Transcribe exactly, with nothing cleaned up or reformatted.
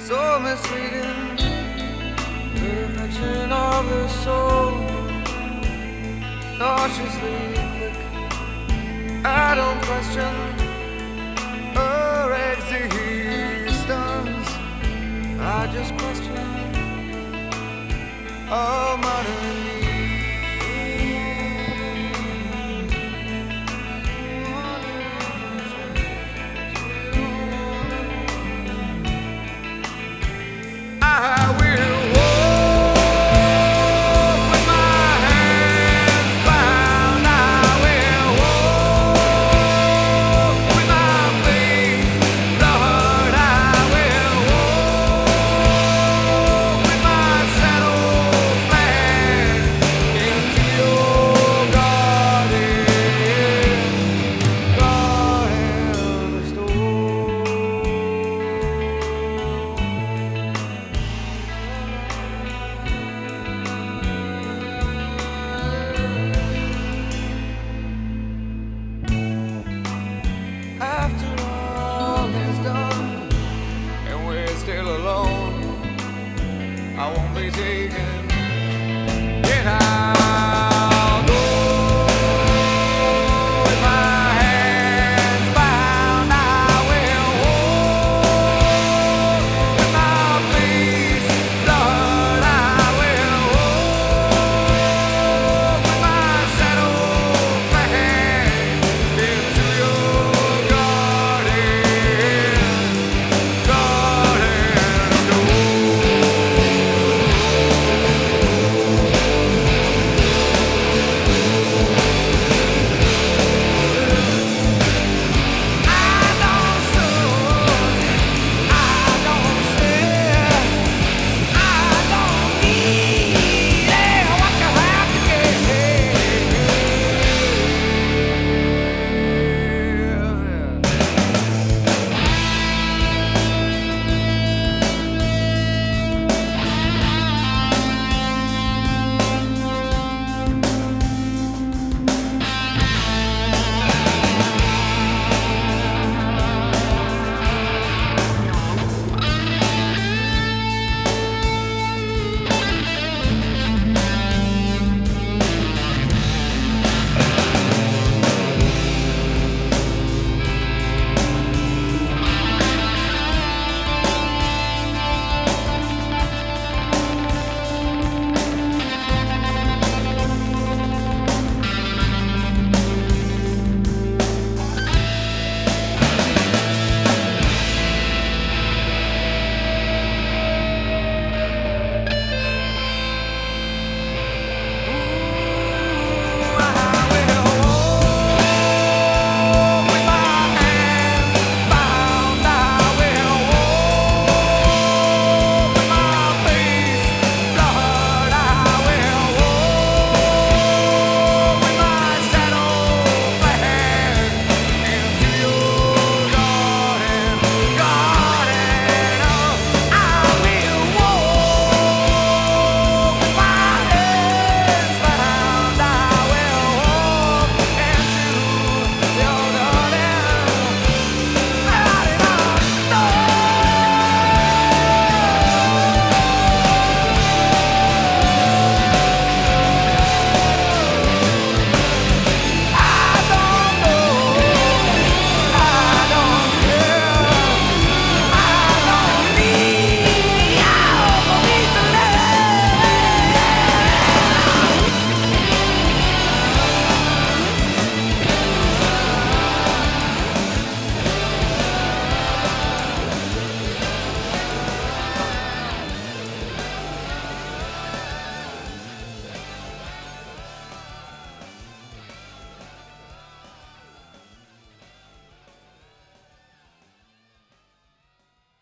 so misleading. The reflection of the soul, nauseously quick. I don't question her existence, I just question our modern need. I will walk with my hands bound. I will walk with my face lowered. I will walk with my shadow flat into your garden, garden store. After all is done and we're still alone, I won't be taken